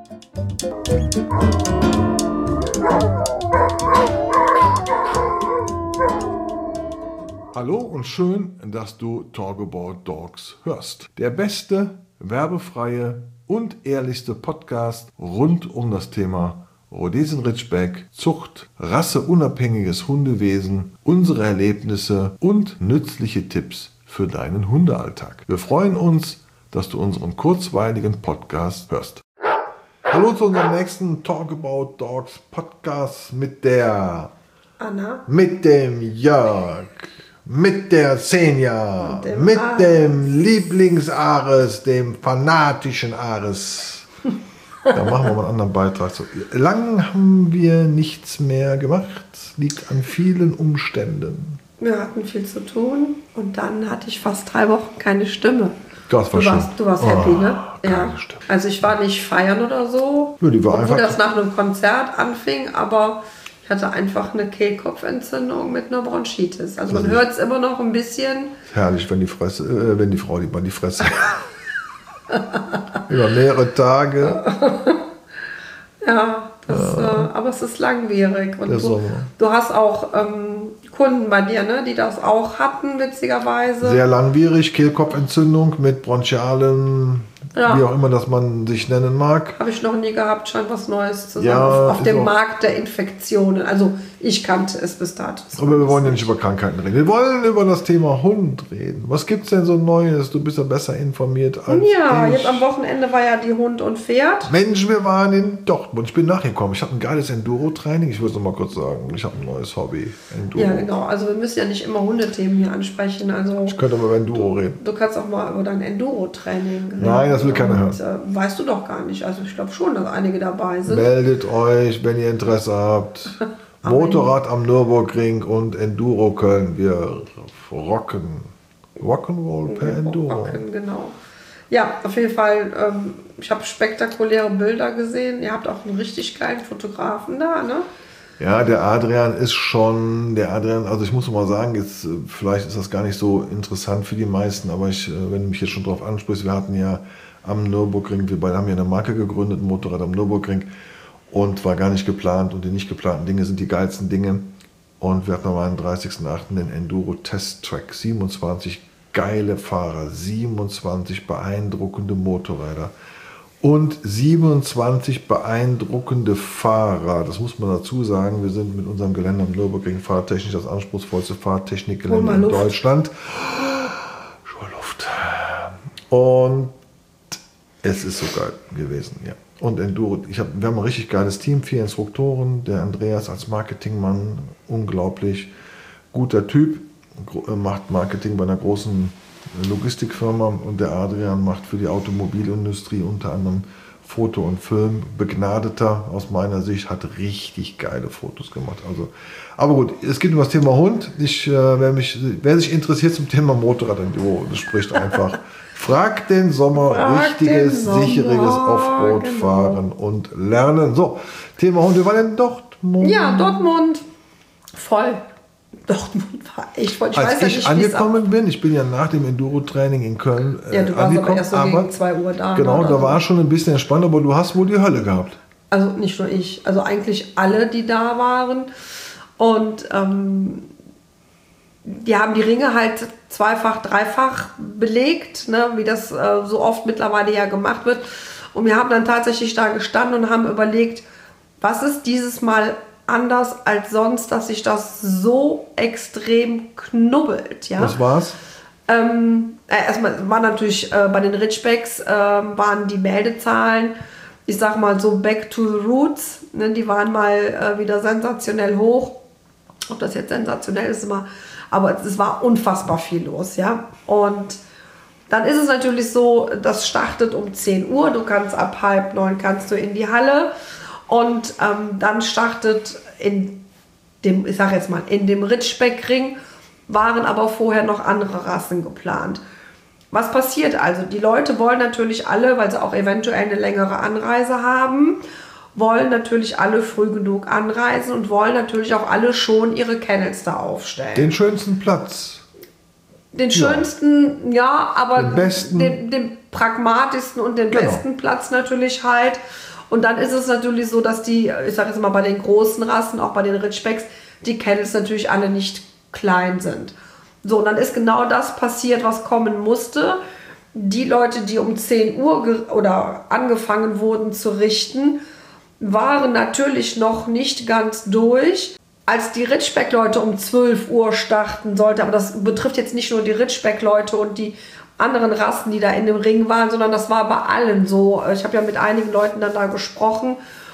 Hallo und schön, dass du Talk About Dogs hörst. Der beste, werbefreie und ehrlichste Podcast rund um das Thema Rhodesian Ridgeback, Zucht, rasseunabhängiges Hundewesen, unsere Erlebnisse und nützliche Tipps für deinen Hundealltag. Wir freuen uns, dass du unseren kurzweiligen Podcast hörst. Hallo zu unserem nächsten Talk About Dogs Podcast mit der Anna, mit dem Jörg, mit der Senja, dem mit Ares. dem Lieblings-Ares, dem fanatischen Ares. Da machen wir mal einen anderen Beitrag. So, lang haben wir nichts mehr gemacht. Liegt an vielen Umständen. wir hatten viel zu tun und dann hatte ich fast 3 Wochen keine Stimme. Das war schön. Du warst happy, ne? keine Stimme. Also ich war nicht feiern oder so, Ja, die war obwohl einfach- das nach einem Konzert anfing, aber ich hatte einfach eine Kehlkopfentzündung mit einer Bronchitis. Also man hört es immer noch ein bisschen. Herrlich, wenn die Fresse, wenn die Frau die Fresse. Über mehrere Tage. Ja, aber es ist langwierig. Und Der Sommer. du hast auch Kunden bei dir, ne, die das auch hatten, witzigerweise. Sehr langwierig, Kehlkopfentzündung mit bronchialem, Ja. wie auch immer das man sich nennen mag. Habe ich noch nie gehabt, scheint was Neues zu sein. Ja, auf ist dem auch- Markt der Infektionen. Also ich kannte es bis dato. Aber wir wollen ja nicht über Krankheiten reden. Wir wollen über das Thema Hund reden. Was gibt's denn so Neues? Du bist ja besser informiert als Ja, ich. jetzt am Wochenende war ja die Hund und Pferd. Mensch, wir waren in Dortmund. Ich bin nachgekommen. Ich habe ein geiles Enduro-Training. Ich will es noch mal kurz sagen. Ich habe ein neues Hobby. Enduro. Ja, genau. Also wir müssen ja nicht immer Hundethemen hier ansprechen. Also Ich könnte mal über Enduro reden. du kannst auch mal über dein Enduro-Training reden. Nein, das will keiner hören. Weißt du doch gar nicht. Also ich glaube schon, dass einige dabei sind. Meldet euch, wenn ihr Interesse habt. Motorrad am Nürburgring und Enduro Köln. Wir rocken. Rock'n'Roll per Enduro. Rocken, genau. Ja, auf jeden Fall, ich habe spektakuläre Bilder gesehen. Ihr habt auch einen richtig geilen Fotografen da, ne? Ja, der Adrian, also ich muss mal sagen, jetzt, vielleicht ist das gar nicht so interessant für die meisten, aber wenn du mich jetzt schon drauf ansprichst, wir hatten ja am Nürburgring, wir beide haben ja eine Marke gegründet, ein Motorrad am Nürburgring, und war gar nicht geplant, und die nicht geplanten Dinge sind die geilsten Dinge. Und wir hatten am 31.08. den Enduro Test Track, 27 geile Fahrer, 27 beeindruckende Motorräder und 27 beeindruckende Fahrer. Das muss man dazu sagen, wir sind mit unserem Gelände am Nürburgring fahrtechnisch das anspruchsvollste Fahrtechnikgelände in Deutschland. Schon Luft. Und es ist so geil gewesen, ja. Und Enduro, wir haben ein richtig geiles Team, 4 Instruktoren, der Andreas als Marketingmann, unglaublich guter Typ, macht Marketing bei einer großen Logistikfirma, und der Adrian macht für die Automobilindustrie unter anderem Foto und Film, begnadeter aus meiner Sicht, hat richtig geile Fotos gemacht. Also, aber gut, es geht um das Thema Hund. Wer sich interessiert zum Thema Motorrad Enduro, das spricht einfach. Frag den Sommer, richtiges, sicheres Offroad fahren und lernen. So, Thema Hund, wir waren in Dortmund. Ja, Dortmund. Voll. Dortmund war echt voll. Als ich angekommen bin, ich bin ja nach dem Enduro-Training in Köln Ja, du warst angekommen, aber erst so gegen 2 Uhr da. genau, ne? da war schon ein bisschen entspannt, aber du hast wohl die Hölle gehabt. Also nicht nur ich, also eigentlich alle, die da waren. Und die haben die Ringe halt zweifach, dreifach belegt, ne, wie das so oft mittlerweile ja gemacht wird. Und wir haben dann tatsächlich da gestanden und haben überlegt, was ist dieses Mal anders als sonst, dass sich das so extrem knubbelt. Ja? Was war's? Erstmal war natürlich bei den Ridgebacks waren die Meldezahlen, ich sag mal so back to the roots, ne, die waren mal wieder sensationell hoch. Ob das jetzt sensationell ist, immer, aber es war unfassbar viel los, ja. Und dann ist es natürlich so, das startet um 10 Uhr, du kannst ab 8:30 kannst du in die Halle, und dann startet in dem, ich sag jetzt mal, in dem Ridgeback-Ring waren aber vorher noch andere Rassen geplant. Was passiert also? Die Leute wollen natürlich alle, weil sie auch eventuell eine längere Anreise haben, wollen natürlich alle früh genug anreisen und wollen natürlich auch alle schon ihre Kennels da aufstellen. Den schönsten Platz. Den schönsten, ja, aber den besten, den pragmatischsten und den besten Platz natürlich halt. Und dann ist es natürlich so, dass die, ich sage jetzt mal bei den großen Rassen, auch bei den Ridgebacks, die Kennels natürlich alle nicht klein sind. So, und dann ist genau das passiert, was kommen musste. Die Leute, die um 10 Uhr oder angefangen wurden zu richten, waren natürlich noch nicht ganz durch. Als die Ridgeback-Leute um 12 Uhr starten sollten, aber das betrifft jetzt nicht nur die Ridgeback-Leute und die anderen Rassen, die da in dem Ring waren, sondern das war bei allen so. Ich habe ja mit einigen Leuten dann da gesprochen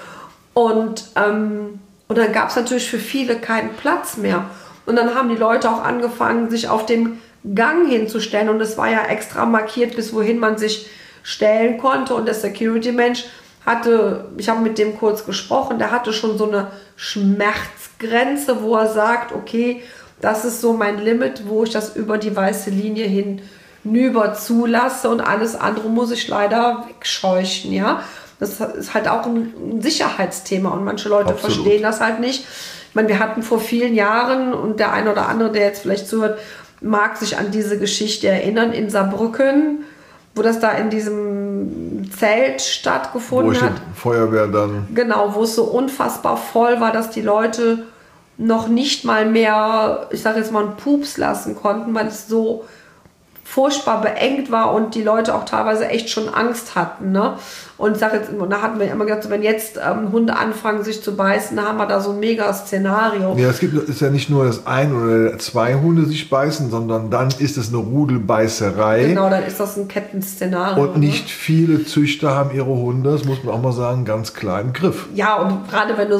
und dann gab es natürlich für viele keinen Platz mehr. Und dann haben die Leute auch angefangen, sich auf dem Gang hinzustellen und es war ja extra markiert, bis wohin man sich stellen konnte und der Security-Mensch ich habe mit dem kurz gesprochen, der hatte schon so eine Schmerzgrenze, wo er sagt, okay, das ist so mein Limit, wo ich das über die weiße Linie hinüber zulasse und alles andere muss ich leider wegscheuchen, ja. Das ist halt auch ein Sicherheitsthema und manche Leute verstehen das halt nicht. Ich meine, wir hatten vor vielen Jahren und der eine oder andere, der jetzt vielleicht zuhört, mag sich an diese Geschichte erinnern, in Saarbrücken, wo das da in diesem Zelt stattgefunden hat. Die Feuerwehr dann. Genau, wo es so unfassbar voll war, dass die Leute noch nicht mal mehr, ich sage jetzt mal, einen Pups lassen konnten, weil es so furchtbar beengt war und die Leute auch teilweise echt schon Angst hatten. Ne? Und da hatten wir immer gesagt, wenn jetzt Hunde anfangen sich zu beißen, dann haben wir da so ein Mega-Szenario. Ja, ist ja nicht nur, dass 1 oder 2 Hunde sich beißen, sondern dann ist es eine Rudelbeißerei. Genau, dann ist das ein Kettenszenario. Und nicht viele Züchter haben ihre Hunde, das muss man auch mal sagen, ganz klar im Griff. Ja, und gerade wenn du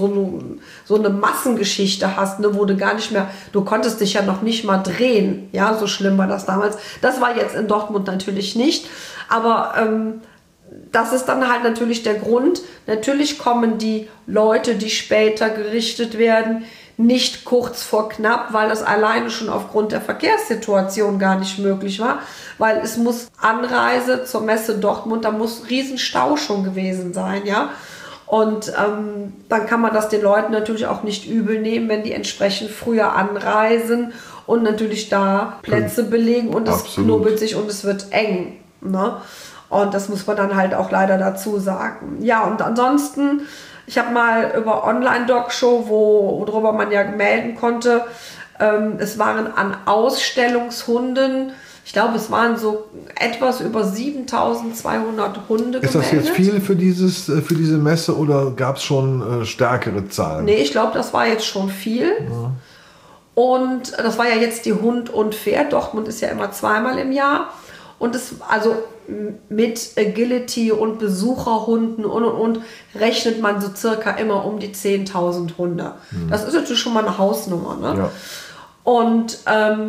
so eine Massengeschichte hast, ne, wo du gar nicht mehr, du konntest dich ja noch nicht mal drehen. Ja, so schlimm war das damals. Das war jetzt in Dortmund natürlich nicht, aber das ist dann halt natürlich der Grund. Natürlich kommen die Leute, die später gerichtet werden, nicht kurz vor knapp, weil das alleine schon aufgrund der Verkehrssituation gar nicht möglich war, weil es muss Anreise zur Messe Dortmund, da muss Riesenstau schon gewesen sein, ja. Und dann kann man das den Leuten natürlich auch nicht übel nehmen, wenn die entsprechend früher anreisen und natürlich da Plätze belegen und es knubbelt sich und es wird eng. Ne? Und das muss man dann halt auch leider dazu sagen. Ja, und ansonsten, ich habe mal über Online-Dog-Show, worüber man ja melden konnte, es waren an Ausstellungshunden, ich glaube, es waren so etwas über 7.200 Hunde Ist gemeldet. das jetzt viel für diese Messe oder gab es schon stärkere Zahlen? Nee, ich glaube, das war jetzt schon viel. Ja. Und das war ja jetzt die Hund und Pferd. Dortmund ist ja immer zweimal im Jahr. Und also mit Agility und Besucherhunden und rechnet man so circa immer um die 10.000 Hunde. Das ist natürlich schon mal eine Hausnummer. Ne? Ja. Und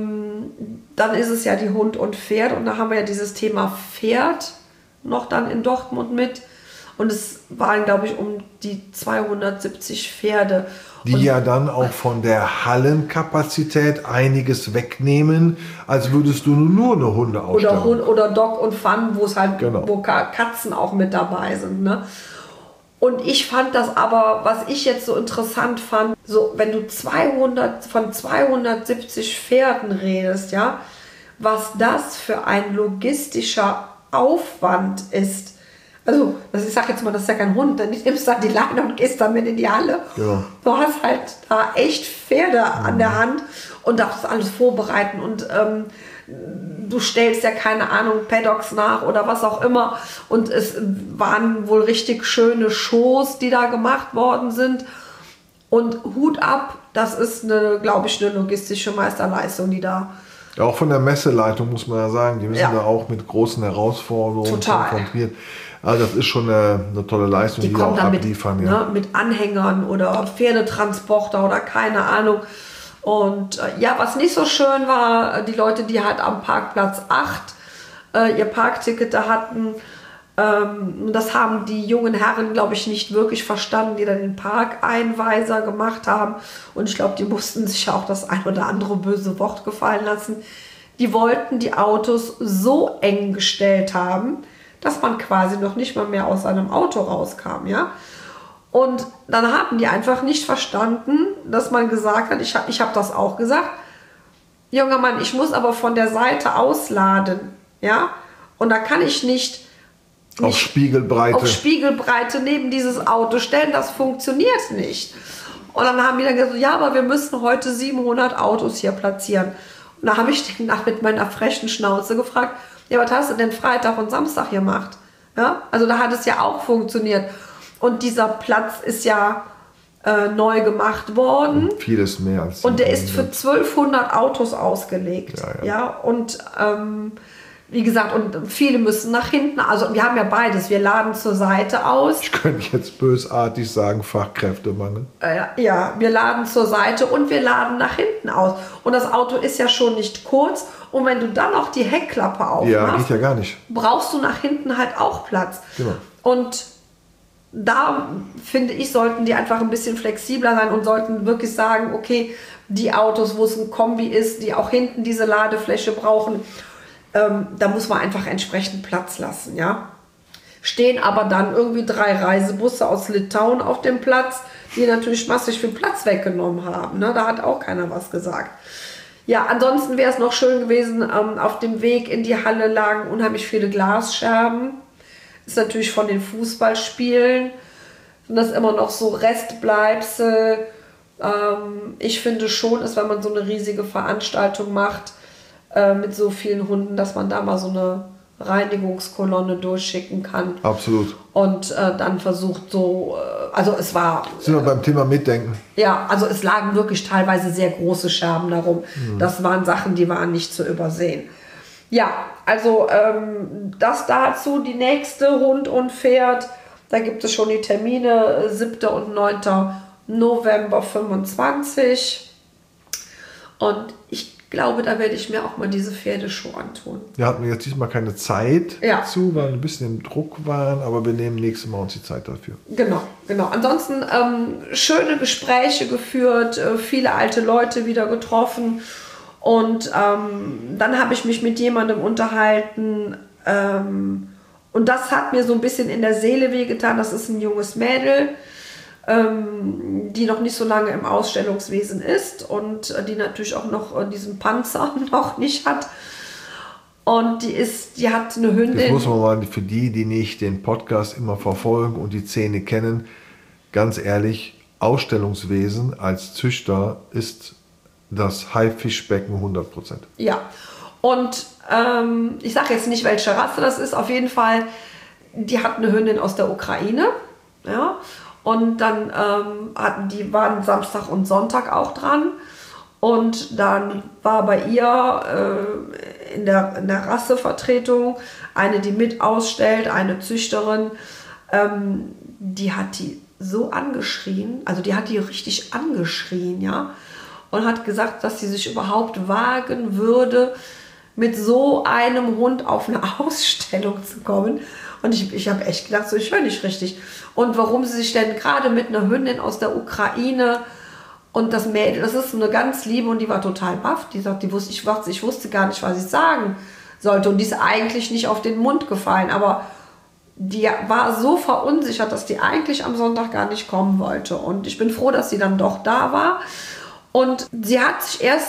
dann ist es ja die Hund und Pferd und da haben wir ja dieses Thema Pferd noch dann in Dortmund mit und es waren, glaube ich, um die 270 Pferde. Die ja dann auch von der Hallenkapazität einiges wegnehmen, als würdest du nur eine Hundeausstellung. Oder Dog und Fun, wo es halt wo Katzen auch mit dabei sind. Ne? Und ich fand das aber, was ich jetzt so interessant fand, so wenn du von 270 Pferden redest, ja, was das für ein logistischer Aufwand ist. Also, ich sag jetzt mal, das ist ja kein Hund, dann nimmst du da die Leine und gehst damit in die Halle. Ja. Du hast halt da echt Pferde an der Hand und darfst alles vorbereiten und du stellst ja keine Ahnung, Paddocks nach oder was auch immer und es waren wohl richtig schöne Shows, die da gemacht worden sind und Hut ab, das ist glaube ich, eine logistische Meisterleistung, die da... Ja, auch von der Messeleitung muss man ja sagen, die müssen da auch mit großen Herausforderungen konfrontiert. Also das ist schon eine tolle Leistung, die auch abliefern. Ja. Ne, mit Anhängern oder Pferdetransporter oder keine Ahnung. Und was nicht so schön war, die Leute, die halt am Parkplatz 8 ihr Parkticket da hatten, das haben die jungen Herren, glaube ich, nicht wirklich verstanden, die dann den Parkeinweiser gemacht haben. Und ich glaube, die mussten sich auch das ein oder andere böse Wort gefallen lassen. Die wollten die Autos so eng gestellt haben, dass man quasi noch nicht mal mehr aus seinem Auto rauskam, ja. Und dann haben die einfach nicht verstanden, dass man gesagt hat, ich habe das auch gesagt, junger Mann, ich muss aber von der Seite ausladen, ja. Und da kann ich nicht auf Spiegelbreite neben dieses Auto stellen. Das funktioniert nicht. Und dann haben die dann gesagt, ja, aber wir müssen heute 700 Autos hier platzieren. Und da habe ich den mit meiner frechen Schnauze gefragt, ja, was hast du denn Freitag und Samstag gemacht? Ja, also da hat es ja auch funktioniert. Und dieser Platz ist ja neu gemacht worden. Und vieles mehr als. Und der ist für 1200 Autos ausgelegt. Ja, und wie gesagt, und viele müssen nach hinten. Also wir haben ja beides. Wir laden zur Seite aus. Ich könnte jetzt bösartig sagen, Fachkräftemangel. Ja, wir laden zur Seite und wir laden nach hinten aus. Und das Auto ist ja schon nicht kurz. Und wenn du dann noch die Heckklappe aufmachst, geht ja gar nicht, brauchst du nach hinten halt auch Platz. Genau. Und da, finde ich, sollten die einfach ein bisschen flexibler sein und sollten wirklich sagen, okay, die Autos, wo es ein Kombi ist, die auch hinten diese Ladefläche brauchen, da muss man einfach entsprechend Platz lassen, ja. Stehen aber dann irgendwie 3 Reisebusse aus Litauen auf dem Platz, die natürlich massig viel Platz weggenommen haben, ne? Da hat auch keiner was gesagt. Ja, ansonsten wäre es noch schön gewesen, auf dem Weg in die Halle lagen unheimlich viele Glasscherben. Ist natürlich von den Fußballspielen. Und das immer noch so Restbleibsel. Ich finde schon, ist, wenn man so eine riesige Veranstaltung macht, mit so vielen Hunden, dass man da mal so eine Reinigungskolonne durchschicken kann. Absolut. Und dann versucht so, also es war... Sind wir beim Thema Mitdenken? Ja, also es lagen wirklich teilweise sehr große Scherben darum. Das waren Sachen, die waren nicht zu übersehen. Ja, also das dazu, die nächste Hund und Pferd, da gibt es schon die Termine, 7. und 9. November 25. Und ich glaube, da werde ich mir auch mal diese Pferdeshow antun. Wir hatten jetzt diesmal keine Zeit dazu, weil wir ein bisschen im Druck waren, aber wir nehmen nächstes Mal uns die Zeit dafür. Genau. Ansonsten schöne Gespräche geführt, viele alte Leute wieder getroffen. Und dann habe ich mich mit jemandem unterhalten und das hat mir so ein bisschen in der Seele wehgetan. Das ist ein junges Mädel, die noch nicht so lange im Ausstellungswesen ist und die natürlich auch noch diesen Panzer noch nicht hat. Und die hat eine Hündin. Das muss man mal für die nicht den Podcast immer verfolgen und die Szene kennen, ganz ehrlich, Ausstellungswesen als Züchter ist das Haifischbecken 100%. Ja, und ich sage jetzt nicht, welche Rasse das ist. Auf jeden Fall, die hat eine Hündin aus der Ukraine. Ja, und dann waren Samstag und Sonntag auch dran. Und dann war bei ihr in der Rassevertretung eine, die mit ausstellt, eine Züchterin, die hat die so angeschrien, also die hat die richtig angeschrien, ja. Und hat gesagt, dass sie sich überhaupt wagen würde, mit so einem Hund auf eine Ausstellung zu kommen. Und ich habe echt gedacht, so, ich höre nicht richtig. Und warum sie sich denn gerade mit einer Hündin aus der Ukraine und das Mädel, das ist so eine ganz liebe und die war total baff. Die sagt, ich wusste gar nicht, was ich sagen sollte. Und die ist eigentlich nicht auf den Mund gefallen. Aber die war so verunsichert, dass die eigentlich am Sonntag gar nicht kommen wollte. Und ich bin froh, dass sie dann doch da war. Und sie hat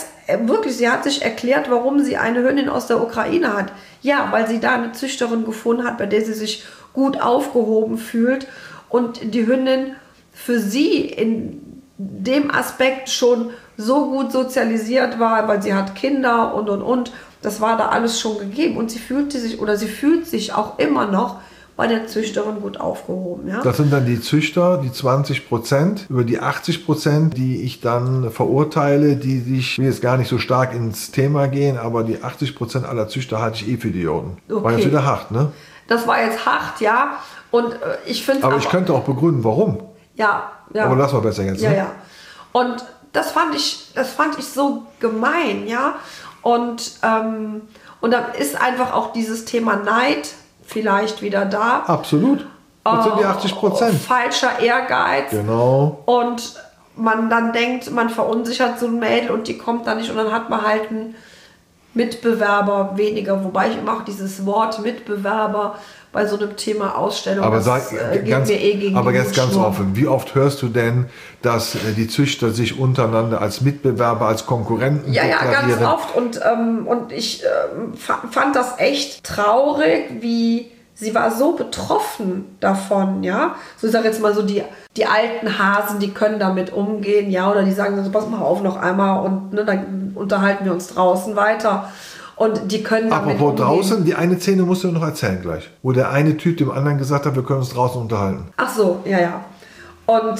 sich erklärt, warum sie eine Hündin aus der Ukraine hat. Ja, weil sie da eine Züchterin gefunden hat, bei der sie sich gut aufgehoben fühlt und die Hündin für sie in dem Aspekt schon so gut sozialisiert war, weil sie hat Kinder und. Das war da alles schon gegeben und sie fühlt sich auch immer noch bei der Züchterin gut aufgehoben. Ja? Das sind dann die Züchter, die 20%, über die 80%, die ich dann verurteile, ich will jetzt gar nicht so stark ins Thema gehen, aber die 80% aller Züchter halte ich für Idioten. Okay. War jetzt wieder hart, ne? Das war jetzt hart, ja. Und ich finde. Aber ich könnte auch begründen, warum. Ja. Aber lassen wir besser jetzt. Ne? Ja. Und das fand ich so gemein, ja. Und dann ist einfach auch dieses Thema Neid vielleicht wieder da. Absolut. Das sind die 80%. Falscher Ehrgeiz. Genau. Und man dann denkt, man verunsichert so ein Mädel und die kommt da nicht und dann hat man halt einen Mitbewerber weniger. Wobei ich immer auch dieses Wort Mitbewerber bei so einem Thema Ausstellung, aber jetzt ganz offen, wie oft hörst du denn, dass die Züchter sich untereinander als Mitbewerber, als Konkurrenten deklarieren? Ja, ganz oft und ich fand das echt traurig, wie sie war so betroffen davon, ja. So, ich sage jetzt mal so, die alten Hasen, die können damit umgehen, ja, oder die sagen so, pass mal auf noch einmal und ne, dann unterhalten wir uns draußen weiter. Und die können damit Apropos umgehen. draußen, die eine Szene musst du noch erzählen gleich. Wo der eine Typ dem anderen gesagt hat, wir können uns draußen unterhalten. Ach so, ja. Und,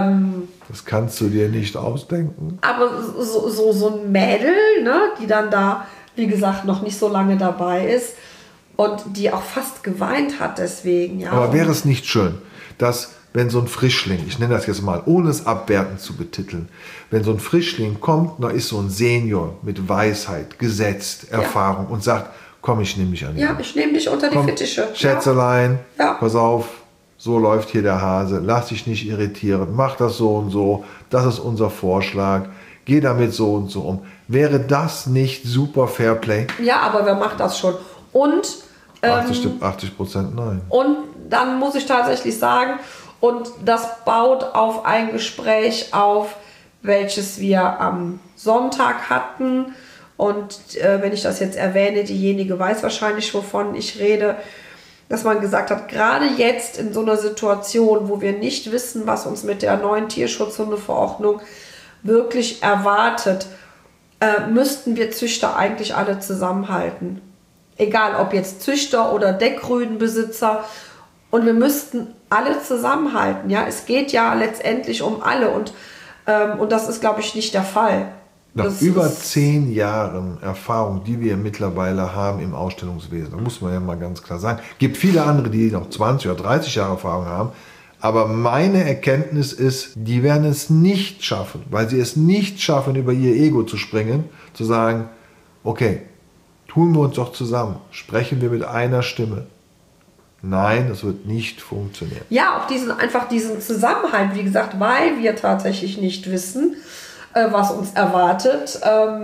das kannst du dir nicht ausdenken. aber so ein Mädel, ne, die dann da, wie gesagt, noch nicht so lange dabei ist und die auch fast geweint hat deswegen, ja. Aber wäre es nicht schön, dass wenn so ein Frischling, ich nenne das jetzt mal, ohne es abwertend zu betiteln, wenn so ein Frischling kommt, da ist so ein Senior mit Weisheit, gesetzt, Erfahrung und sagt, komm, ich nehme dich an die Ja, Hand. ich nehme dich unter die Fittiche. Schätzelein, Ja. pass auf, so läuft hier der Hase, lass dich nicht irritieren, mach das so und so, das ist unser Vorschlag, geh damit so und so um. Wäre das nicht super Fairplay? Ja, aber wer macht das schon? Und 80% nein. Und dann muss ich tatsächlich sagen, und das baut auf ein Gespräch auf, welches wir am Sonntag hatten. Und wenn ich das jetzt erwähne, diejenige weiß wahrscheinlich, wovon ich rede, dass man gesagt hat, gerade jetzt in so einer Situation, wo wir nicht wissen, was uns mit der neuen Tierschutzhundeverordnung wirklich erwartet, müssten wir Züchter eigentlich alle zusammenhalten. Egal, ob jetzt Züchter oder Deckrüdenbesitzer. Und wir müssten alle zusammenhalten. Ja? Es geht ja letztendlich um alle. Und das ist, glaube ich, nicht der Fall. Nach über 10 Jahren Erfahrung, die wir mittlerweile haben im Ausstellungswesen, da muss man ja mal ganz klar sagen, gibt viele andere, die noch 20 oder 30 Jahre Erfahrung haben, aber meine Erkenntnis ist, die werden es nicht schaffen, weil sie es nicht schaffen, über ihr Ego zu springen, zu sagen, okay, tun wir uns doch zusammen, sprechen wir mit einer Stimme. Nein, das wird nicht funktionieren. Ja, auch diesen Zusammenhalt, wie gesagt, weil wir tatsächlich nicht wissen, was uns erwartet.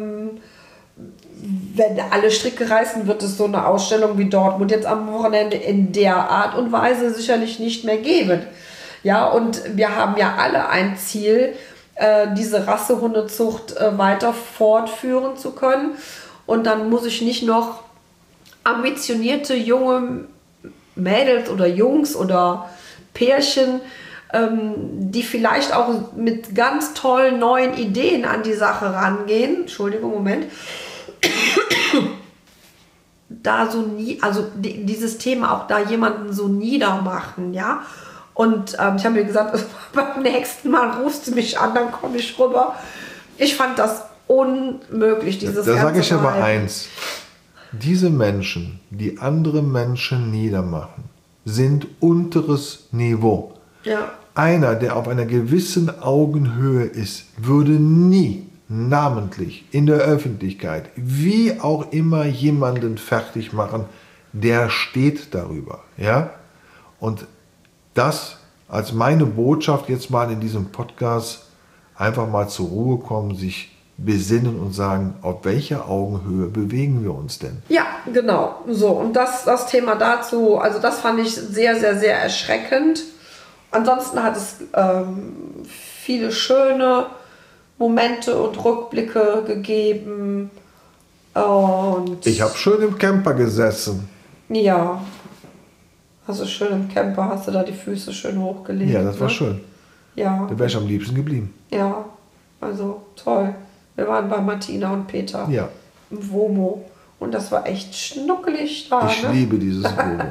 Wenn alle Stricke reißen, wird es so eine Ausstellung wie Dortmund jetzt am Wochenende in der Art und Weise sicherlich nicht mehr geben. Ja, und wir haben ja alle ein Ziel, diese Rassehundezucht weiter fortführen zu können. Und dann muss ich nicht noch ambitionierte junge Mädels oder Jungs oder Pärchen, die vielleicht auch mit ganz tollen neuen Ideen an die Sache rangehen, Entschuldigung, Moment, da so dieses Thema auch da jemanden so niedermachen, ja. Und ich habe mir gesagt, beim nächsten Mal rufst du mich an, dann komme ich rüber. Ich fand das unmöglich, dieses Da sage ich aber Verhalten. eins. Diese Menschen, die andere Menschen niedermachen, sind unteres Niveau. Ja. Einer, der auf einer gewissen Augenhöhe ist, würde nie namentlich in der Öffentlichkeit, wie auch immer, jemanden fertig machen, der steht darüber. Ja? Und das als meine Botschaft jetzt mal in diesem Podcast, einfach mal zur Ruhe kommen, sich besinnen und sagen, auf welcher Augenhöhe bewegen wir uns denn? Ja, genau. So, und das Thema dazu, also das fand ich sehr, sehr, sehr erschreckend. Ansonsten hat es viele schöne Momente und Rückblicke gegeben. Und Ich habe schön im Camper gesessen. ja, also schön im Camper, hast du da die Füße schön hochgelegt. Ja, das war ne? schön. Ja, Da wäre ich am liebsten geblieben. ja, also toll. Wir waren bei Martina und Peter Ja, im Womo und das war echt schnuckelig da. ich ne? liebe dieses Wohnung.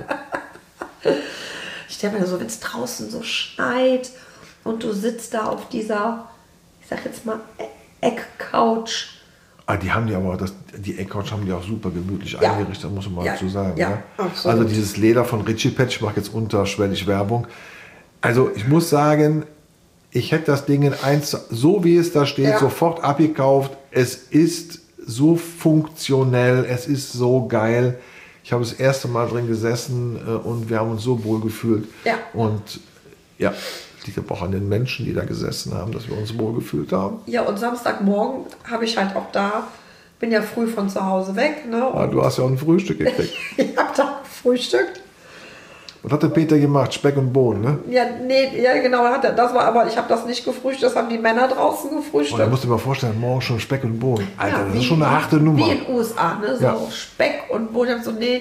Ich stelle mir so, wenn es draußen so schneit und du sitzt da auf dieser, ich sag jetzt mal, Eckcouch. Ah, die haben die aber, die Eckcouch haben die auch super gemütlich Ja. eingerichtet, muss man mal Ja, dazu sagen. ja, ne? absolut. Also dieses Leder von Richie Pet, ich mache jetzt unterschwellig Werbung. Also ich muss sagen, ich hätte das Ding in eins, so wie es da steht, Ja. sofort abgekauft. Es ist so funktionell, es ist so geil. Ich habe das erste Mal drin gesessen und wir haben uns so wohl gefühlt. Ja. Und ja, es liegt aber auch an den Menschen, die da gesessen haben, dass wir uns wohl gefühlt haben. Ja, und Samstagmorgen habe ich halt auch da, bin ja früh von zu Hause weg, ne? Ah, du hast ja auch ein Frühstück gekriegt. Ich habe da gefrühstückt. Was hat der Peter gemacht? Speck und Bohnen, ne? Ja, nee, ja genau, hat er. Das war aber, ich habe das nicht gefrühstückt, das haben die Männer draußen Und da gefrühstückt. musst du dir mal vorstellen, morgen schon Speck und Bohnen. Alter, Ja, das ist schon eine harte Nummer. Wie in den USA, ne? So Ja. Speck und Bohnen. Ich hab so, nee,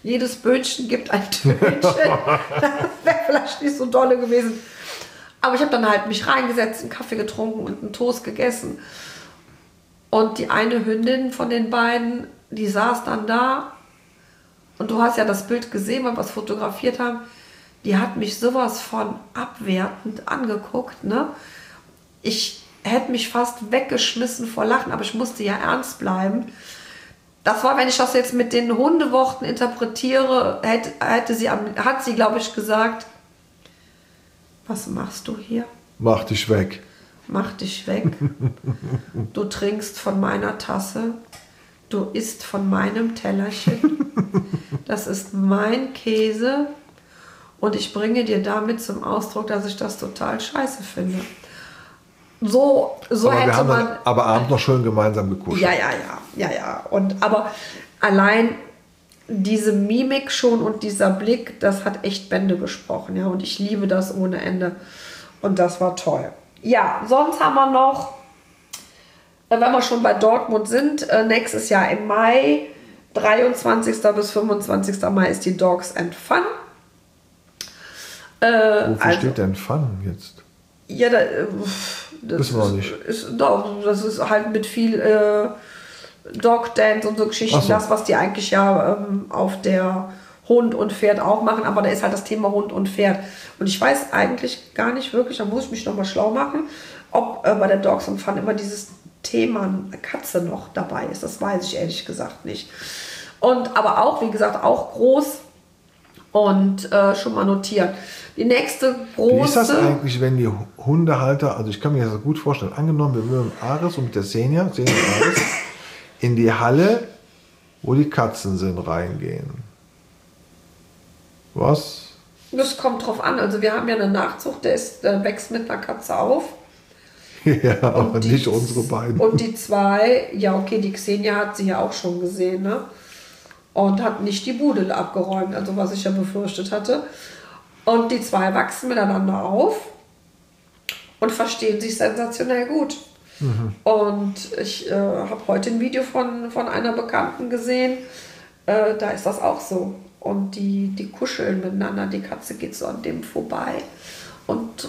jedes Böhnchen gibt ein Tönchen. Das wäre vielleicht nicht so dolle gewesen. Aber ich habe dann halt mich reingesetzt, einen Kaffee getrunken und einen Toast gegessen. Und die eine Hündin von den beiden, die saß dann da. Und du hast ja das Bild gesehen, weil wir es fotografiert haben. Die hat mich sowas von abwertend angeguckt. Ne? Ich hätte mich fast weggeschmissen vor Lachen, aber ich musste ja ernst bleiben. Das war, wenn ich das jetzt mit den Hundeworten interpretiere, hat sie, glaube ich, gesagt, was machst du hier? Mach dich weg. Mach dich weg. Du trinkst von meiner Tasse. Du isst von meinem Tellerchen. Das ist mein Käse. Und ich bringe dir damit zum Ausdruck, dass ich das total scheiße finde. So aber hätte wir haben man... dann aber abends noch schön gemeinsam gekuschelt. Ja. Aber allein diese Mimik schon und dieser Blick, das hat echt Bände gesprochen. Ja, und ich liebe das ohne Ende. Und das war toll. Ja, sonst haben wir noch, wenn wir schon bei Dortmund sind, nächstes Jahr im Mai, 23. bis 25. Mai ist die Dogs and Fun. Wofür steht denn Fun jetzt? Ja, das wissen wir nicht. Das ist halt mit viel Dog Dance und so Geschichten, So. das, was die eigentlich ja auf der Hund und Pferd auch machen, aber da ist halt das Thema Hund und Pferd. Und ich weiß eigentlich gar nicht wirklich, da muss ich mich nochmal schlau machen, ob bei der Dogs and Fun immer dieses Thema Katze noch dabei ist. Das weiß ich ehrlich gesagt nicht. Und aber auch, wie gesagt, auch groß und schon mal notiert. Die nächste große... Wie ist das eigentlich, wenn die Hundehalter, also ich kann mir das gut vorstellen, angenommen, wir würden mit Ares und mit der Senja Ares, in die Halle, wo die Katzen sind, reingehen. Was? Das kommt drauf an. Also wir haben ja eine Nachzucht, der wächst mit einer Katze auf. Ja, aber nicht unsere beiden. Und die zwei, ja okay, die Xenia hat sie ja auch schon gesehen, ne? Und hat nicht die Bude abgeräumt, also was ich ja befürchtet hatte. Und die zwei wachsen miteinander auf und verstehen sich sensationell gut. Mhm. Und ich habe heute ein Video von einer Bekannten gesehen, da ist das auch so. Und die kuscheln miteinander, die Katze geht so an dem vorbei und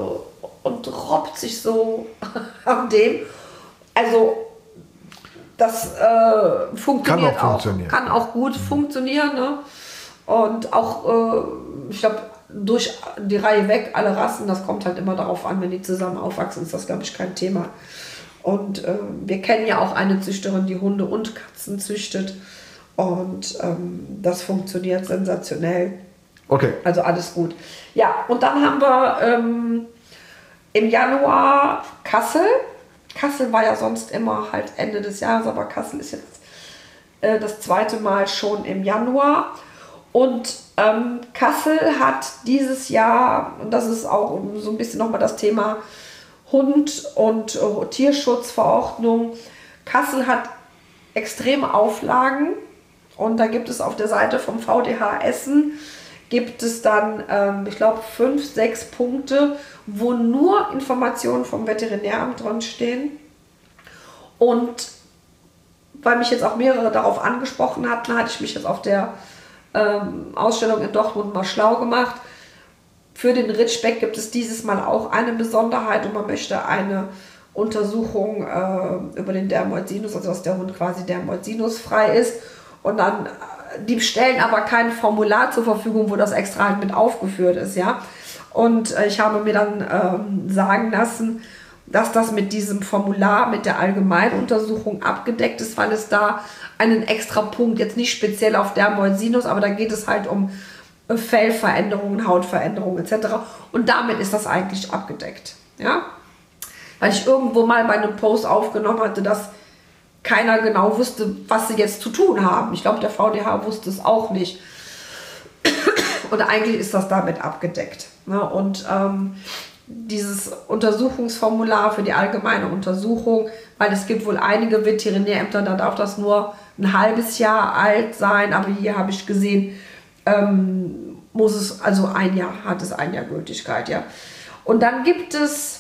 robbt sich so an dem. Also das funktioniert kann auch gut funktionieren. Ne? Und auch, ich glaube, durch die Reihe weg, alle Rassen, das kommt halt immer darauf an, wenn die zusammen aufwachsen, ist das, glaube ich, kein Thema. Und wir kennen ja auch eine Züchterin, die Hunde und Katzen züchtet. Und das funktioniert sensationell. Okay. Also alles gut. Ja, und dann haben wir im Januar Kassel. Kassel war ja sonst immer halt Ende des Jahres, aber Kassel ist jetzt das zweite Mal schon im Januar. Und Kassel hat dieses Jahr, und das ist auch so ein bisschen nochmal das Thema Hund und Tierschutzverordnung, Kassel hat extreme Auflagen und da gibt es auf der Seite vom VDH Essen, gibt es dann, ich glaube, 5, 6 Punkte, wo nur Informationen vom Veterinäramt drin stehen. Und weil mich jetzt auch mehrere darauf angesprochen hatten, hatte ich mich jetzt auf der Ausstellung in Dortmund mal schlau gemacht. Für den Ridgeback gibt es dieses Mal auch eine Besonderheit und man möchte eine Untersuchung über den Dermoid sinus, also dass der Hund quasi Dermoid sinus frei ist. Und dann, die stellen aber kein Formular zur Verfügung, wo das extra halt mit aufgeführt ist, ja. Und ich habe mir dann sagen lassen, dass das mit diesem Formular, mit der Allgemeinuntersuchung abgedeckt ist, weil es da einen extra Punkt, jetzt nicht speziell auf Dermoid sinus, aber da geht es halt um Fellveränderungen, Hautveränderungen etc. Und damit ist das eigentlich abgedeckt, ja. Weil ich irgendwo mal bei einem Post aufgenommen hatte, dass keiner genau wusste, was sie jetzt zu tun haben. Ich glaube, der VDH wusste es auch nicht. Und eigentlich ist das damit abgedeckt. Ne? Und dieses Untersuchungsformular für die allgemeine Untersuchung, weil es gibt wohl einige Veterinärämter, da darf das nur ein halbes Jahr alt sein, aber hier habe ich gesehen, muss es, also hat es ein Jahr Gültigkeit, ja. Und dann gibt es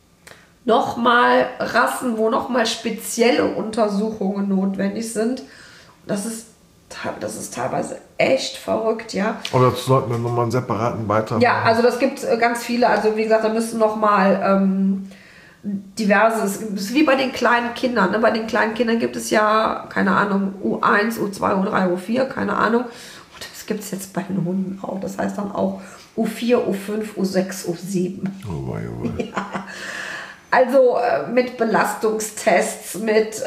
nochmal Rassen, wo nochmal spezielle Untersuchungen notwendig sind. Das ist Das ist teilweise echt verrückt, ja. Oder dazu sollten wir nochmal einen separaten Beitrag Ja, machen. also das gibt ganz viele. Also wie gesagt, da müssen nochmal diverse, es ist wie bei den kleinen Kindern. Ne? Bei den kleinen Kindern gibt es ja, keine Ahnung, U1, U2, U3, U4, keine Ahnung. Und das gibt es jetzt bei den Hunden auch. Das heißt dann auch U4, U5, U6, U7. Oh wei, oh wei. Ja. Also mit Belastungstests, mit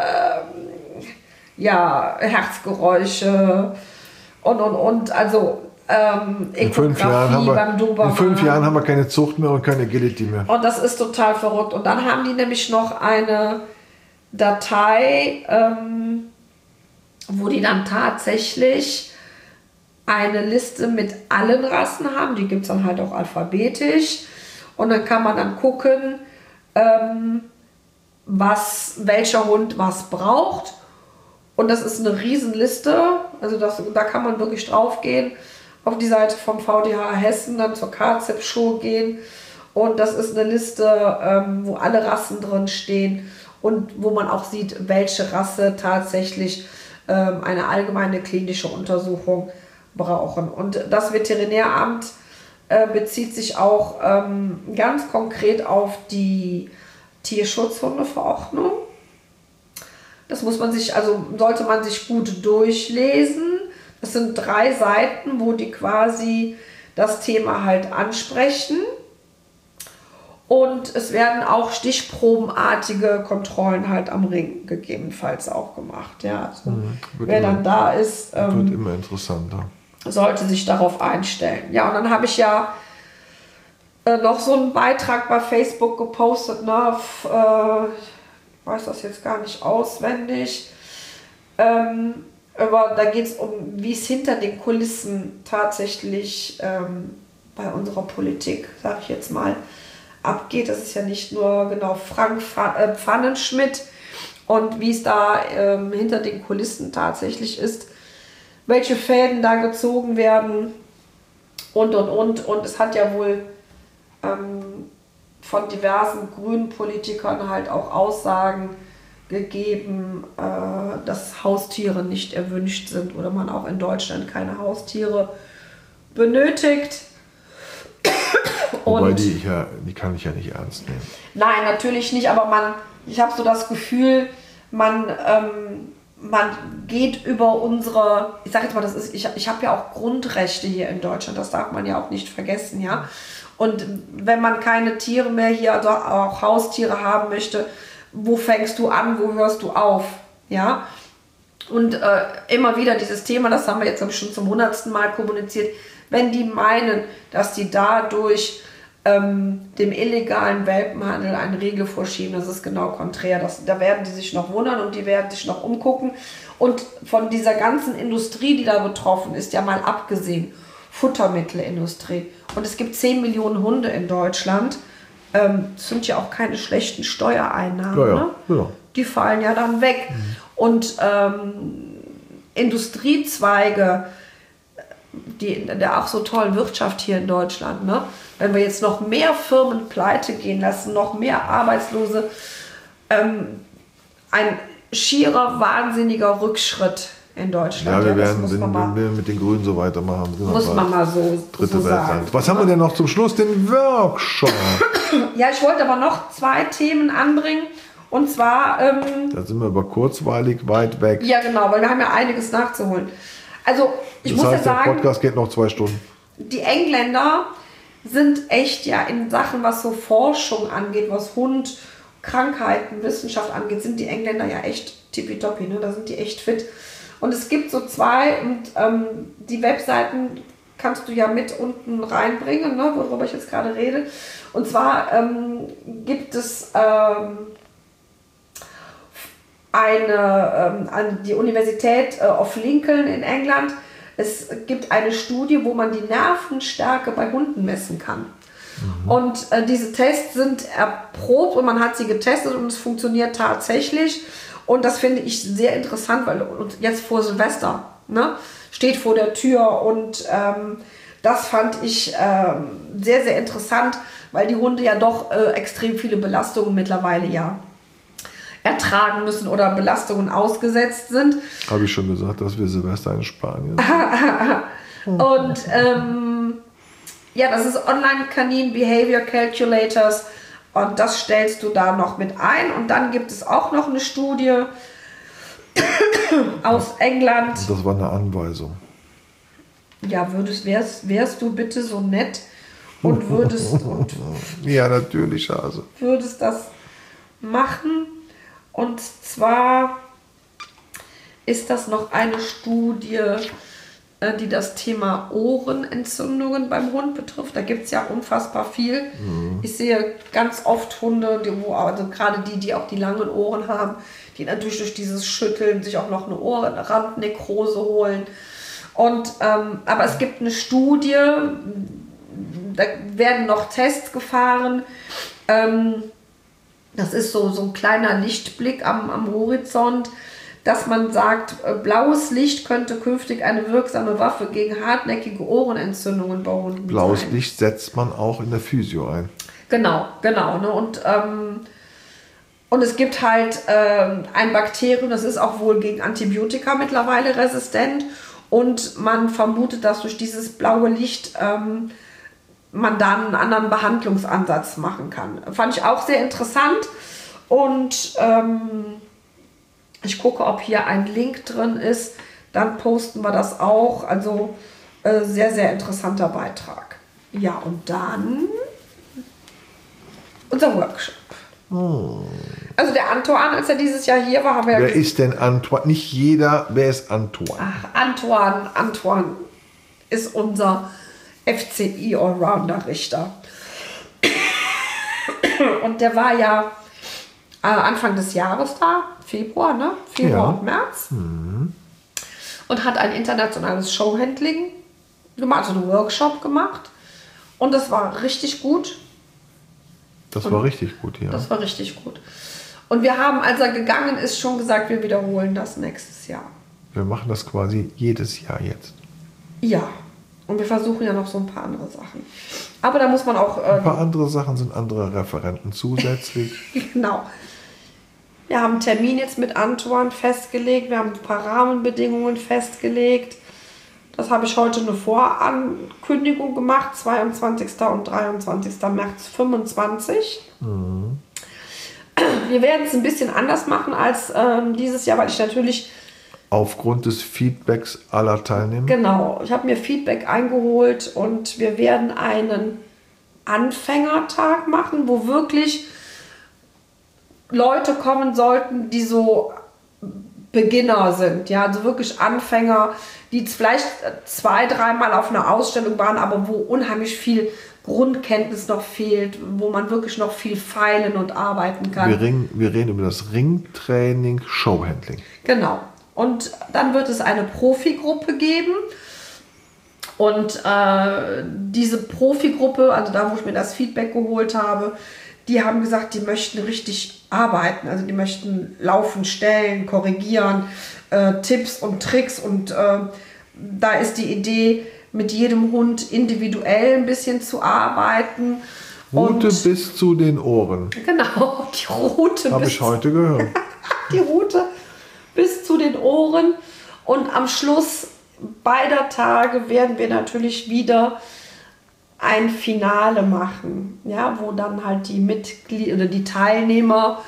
Herzgeräusche und. Also in 5 Jahren beim Dobermann. In 5 Jahren haben wir keine Zucht mehr und keine Agility mehr. Und das ist total verrückt. Und dann haben die nämlich noch eine Datei, wo die dann tatsächlich eine Liste mit allen Rassen haben. Die gibt es dann halt auch alphabetisch. Und dann kann man dann gucken, welcher Hund was braucht. Und das ist eine Riesenliste. Also da kann man wirklich drauf gehen. Auf die Seite vom VDH Hessen, dann zur KZIP-Show gehen. Und das ist eine Liste, wo alle Rassen drin stehen und wo man auch sieht, welche Rasse tatsächlich eine allgemeine klinische Untersuchung brauchen. Und das Veterinäramt bezieht sich auch ganz konkret auf die Tierschutzhundeverordnung. Das sollte man sich gut durchlesen. Das sind 3 Seiten, wo die quasi das Thema halt ansprechen. Und es werden auch stichprobenartige Kontrollen halt am Ring gegebenenfalls auch gemacht. Ja, also wer dann da ist, wird immer interessanter. Sollte sich darauf einstellen. Ja, und dann habe ich ja noch so einen Beitrag bei Facebook gepostet. Ne? Ich weiß das jetzt gar nicht auswendig. Aber da geht es um, wie es hinter den Kulissen tatsächlich bei unserer Politik, sage ich jetzt mal, abgeht. Das ist ja nicht nur genau Frank Pfannenschmidt und wie es da hinter den Kulissen tatsächlich ist, welche Fäden da gezogen werden und. Und es hat ja wohl von diversen grünen Politikern halt auch Aussagen gegeben, dass Haustiere nicht erwünscht sind oder man auch in Deutschland keine Haustiere benötigt. Wobei die kann ich ja nicht ernst nehmen. Nein, natürlich nicht, aber ich habe so das Gefühl, man geht über unsere, ich sage jetzt mal, ich habe ja auch Grundrechte hier in Deutschland, das darf man ja auch nicht vergessen, ja. Und wenn man keine Tiere mehr hier, also auch Haustiere haben möchte, wo fängst du an, wo hörst du auf, ja? Und immer wieder dieses Thema, das haben wir jetzt schon zum 100. Mal kommuniziert, wenn die meinen, dass die dadurch dem illegalen Welpenhandel einen Riegel vorschieben, das ist genau konträr. Da werden die sich noch wundern und die werden sich noch umgucken. Und von dieser ganzen Industrie, die da betroffen ist, ja mal abgesehen, Futtermittelindustrie. Und es gibt 10 Millionen Hunde in Deutschland. Das sind ja auch keine schlechten Steuereinnahmen. Ja. Ne? Ja. Die fallen ja dann weg. Und Industriezweige, die in der auch so tollen Wirtschaft hier in Deutschland, ne? Wenn wir jetzt noch mehr Firmen pleite gehen lassen, noch mehr Arbeitslose, ein schierer, wahnsinniger Rückschritt in Deutschland. Ja, wir werden, wenn wir mit den Grünen so weitermachen, muss man mal so dritte so Weltland. sagen. Was haben wir denn noch zum Schluss? Den Workshop. Ja, ich wollte aber noch 2 Themen anbringen. Und zwar... da sind wir aber kurzweilig weit weg. Ja, genau, weil wir haben ja einiges nachzuholen. Also, ich muss ja sagen... Der Podcast geht noch 2 Stunden. Die Engländer sind echt ja in Sachen, was so Forschung angeht, was Hund, Krankheiten, Wissenschaft angeht, sind die Engländer ja echt tippitoppi, ne? Da sind die echt fit. Und es gibt so 2, und die Webseiten kannst du ja mit unten reinbringen, ne, worüber ich jetzt gerade rede. Und zwar gibt es an die Universität of Lincoln in England. Es gibt eine Studie, wo man die Nervenstärke bei Hunden messen kann. Und diese Tests sind erprobt und man hat sie getestet und es funktioniert tatsächlich. Und das finde ich sehr interessant, weil jetzt vor Silvester, ne, steht vor der Tür und das fand ich sehr, sehr interessant, weil die Hunde ja doch extrem viele Belastungen mittlerweile ja ertragen müssen oder Belastungen ausgesetzt sind. Habe ich schon gesagt, dass wir Silvester in Spanien sind. Und ja, das ist Online-Kanin Behavior Calculators und das stellst du da noch mit ein. Und dann gibt es auch noch eine Studie aus England. Das war eine Anweisung. Ja, wärst du bitte so nett und würdest ja, natürlich, also. würdest das machen. Und zwar ist das noch eine Studie, die das Thema Ohrenentzündungen beim Hund betrifft. Da gibt es ja unfassbar viel. Ich sehe ganz oft Hunde, also gerade die auch die langen Ohren haben, die natürlich durch dieses Schütteln sich auch noch eine Ohrenrandnekrose holen. Und, aber es gibt eine Studie, da werden noch Tests gefahren. Das ist so ein kleiner Lichtblick am Horizont, dass man sagt, blaues Licht könnte künftig eine wirksame Waffe gegen hartnäckige Ohrenentzündungen bei Hunden sein. Blaues Licht setzt man auch in der Physio ein. Genau. Ne? Und es gibt halt ein Bakterium, das ist auch wohl gegen Antibiotika mittlerweile resistent. Und man vermutet, dass durch dieses blaue Licht man dann einen anderen Behandlungsansatz machen kann. Fand ich auch sehr interessant. Und ich gucke, ob hier ein Link drin ist. Dann posten wir das auch. Also sehr, sehr interessanter Beitrag. Ja, und dann unser Workshop. Also der Antoine, als er dieses Jahr hier war, haben wir ja Wer ist denn Antoine? Nicht jeder, wer ist Antoine? Ach, Antoine ist unser FCI Allrounder Richter. Und der war ja Anfang des Jahres da, Februar, ne? Februar und März. Und hat ein internationales Showhandling gemacht, also einen Workshop gemacht. Und das war richtig gut. Das war richtig gut, ja. Das war richtig gut. Und wir haben, als er gegangen ist, schon gesagt, wir wiederholen das nächstes Jahr. Wir machen das quasi jedes Jahr jetzt. Ja. Und wir versuchen ja noch so ein paar andere Sachen. Aber da muss man auch... ein paar andere Sachen sind andere Referenten zusätzlich. Genau. Wir haben einen Termin jetzt mit Antoine festgelegt. Wir haben ein paar Rahmenbedingungen festgelegt. Das habe ich heute eine Vorankündigung gemacht. 22. und 23. März 25. Wir werden es ein bisschen anders machen als dieses Jahr, weil ich natürlich... Aufgrund des Feedbacks aller Teilnehmer? Genau. Ich habe mir Feedback eingeholt und wir werden einen Anfängertag machen, wo wirklich Leute kommen sollten, die so Beginner sind. Ja, also wirklich Anfänger, die vielleicht 2-3 Mal auf einer Ausstellung waren, aber wo unheimlich viel Grundkenntnis noch fehlt, wo man wirklich noch viel feilen und arbeiten kann. Wir reden über das Ringtraining, Showhandling. Genau. Und dann wird es eine Profigruppe geben. Und diese Profigruppe, also da, wo ich mir das Feedback geholt habe, die haben gesagt, die möchten richtig arbeiten. Also die möchten laufen, stellen, korrigieren, Tipps und Tricks. Und da ist die Idee, mit jedem Hund individuell ein bisschen zu arbeiten. Route bis zu den Ohren. Genau, die Route. Habe ich heute gehört. Die Route bis zu den Ohren. Und am Schluss beider Tage werden wir natürlich wieder ein Finale machen, ja, wo dann halt die Mitglieder oder die Teilnehmer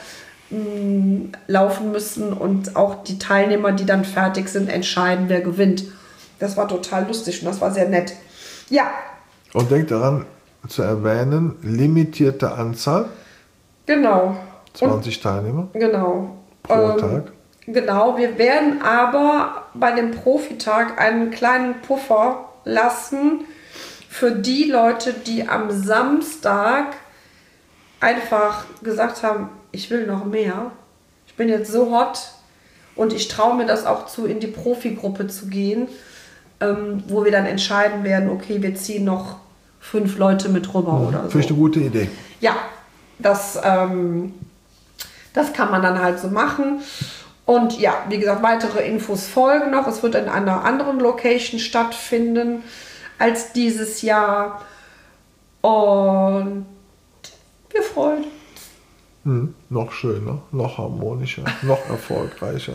laufen müssen und auch die Teilnehmer, die dann fertig sind, entscheiden, wer gewinnt. Das war total lustig und das war sehr nett. Ja. Und denkt daran zu erwähnen, limitierte Anzahl. Genau. 20 Teilnehmer. Genau. Pro Tag. Genau, wir werden aber bei dem Profitag einen kleinen Puffer lassen für die Leute, die am Samstag einfach gesagt haben, ich will noch mehr. Ich bin jetzt so hot und ich traue mir das auch zu, in die Profigruppe zu gehen, wo wir dann entscheiden werden, okay, wir ziehen noch 5 Leute mit rüber oder so. Finde ich eine gute Idee. Ja, das kann man dann halt so machen. Und ja, wie gesagt, weitere Infos folgen noch. Es wird in einer anderen Location stattfinden als dieses Jahr. Und wir freuen uns. Noch schöner, noch harmonischer, noch erfolgreicher.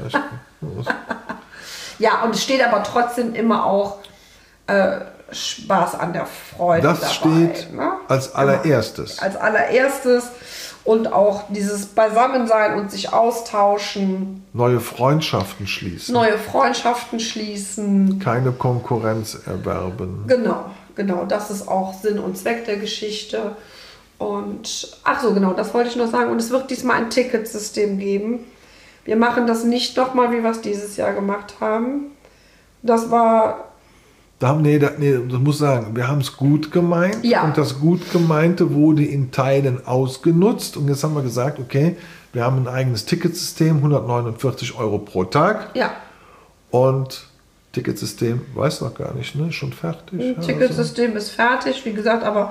Ja, und es steht aber trotzdem immer auch Spaß an der Freude Das dabei. steht Ne? als allererstes. Als allererstes und auch dieses Beisammensein und sich austauschen, Neue Freundschaften schließen. neue Freundschaften schließen. Keine Konkurrenz erwerben. Genau, das ist auch Sinn und Zweck der Geschichte. Und ach so, genau, das wollte ich noch sagen. Und es wird diesmal ein Ticketsystem geben. Wir machen das nicht nochmal, wie wir es dieses Jahr gemacht haben. Das war Du musst sagen, wir haben es gut gemeint Ja. und das gut gemeinte wurde in Teilen ausgenutzt und jetzt haben wir gesagt, okay, wir haben ein eigenes Ticketsystem, 149 € pro Tag ja. und Ticketsystem, weiß noch gar nicht, ne? Schon fertig? Ein Ja, Ticketsystem ist fertig, wie gesagt, aber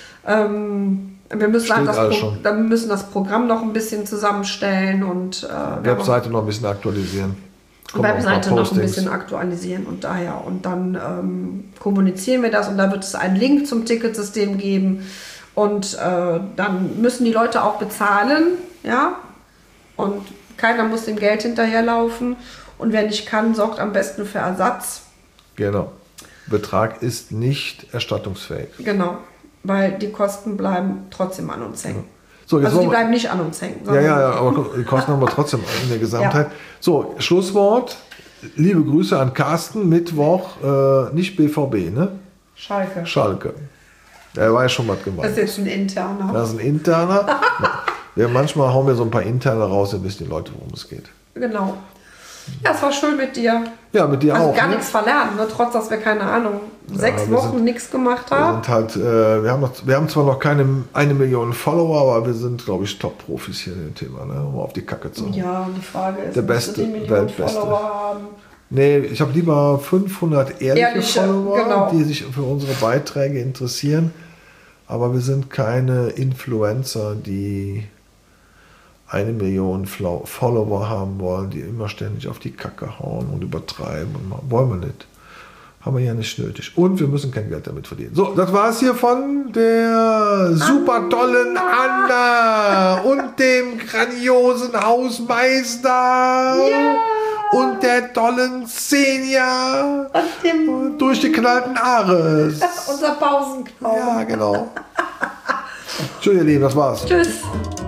wir müssen, Steht alles schon. dann müssen das Programm noch ein bisschen zusammenstellen und Webseite noch ein bisschen aktualisieren. Kommen auch Webseite mal noch ein Postings. bisschen aktualisieren und daher. Und dann kommunizieren wir das und da wird es einen Link zum Ticketsystem geben und dann müssen die Leute auch bezahlen, ja, und keiner muss dem Geld hinterherlaufen und wer nicht kann, sorgt am besten für Ersatz. Genau. Betrag ist nicht erstattungsfähig. Genau, weil die Kosten bleiben trotzdem an uns hängen. So, jetzt Also die wollen wir- bleiben nicht an uns hängen. Ja, sondern- ja, aber die Kosten haben wir trotzdem in der Gesamtheit. Ja. So, Schlusswort. Liebe Grüße an Carsten. Mittwoch, nicht BVB, ne? Schalke. Schalke. Der weiß schon, was Das gemeint ist jetzt ein interner. Das ist ein interner. Ja, manchmal hauen wir so ein paar interne raus, dann wissen die Leute, worum es geht. Genau. Ja, es war schön mit dir. Ja, mit dir Also auch. gar ne? nichts verlernt, ne? Trotz dass wir keine Ahnung, 6 wir Wochen sind- nichts gemacht Wir haben. sind halt, wir haben zwar noch keine 1 Million Follower, aber wir sind, glaube ich, Top-Profis hier in dem Thema, ne? Um auf die Kacke zu hauen. Ja, und die Frage ist, Der musst du Beste, die Millionen Weltbeste. Follower haben? Nee, ich habe lieber 500 ehrliche Follower, genau. die sich für unsere Beiträge interessieren. Aber wir sind keine Influencer, die 1 Million Follower haben wollen, die immer ständig auf die Kacke hauen und übertreiben. Und wollen wir nicht. Haben wir ja nicht nötig. Und wir müssen kein Geld damit verdienen. So, das war es hier von der super tollen Anna und dem grandiosen Hausmeister und der tollen Xenia Und dem, und durchgeknallten Ares. unser Pausenknopf. Ja, genau. Tschüss, ihr Lieben, das war's. Tschüss.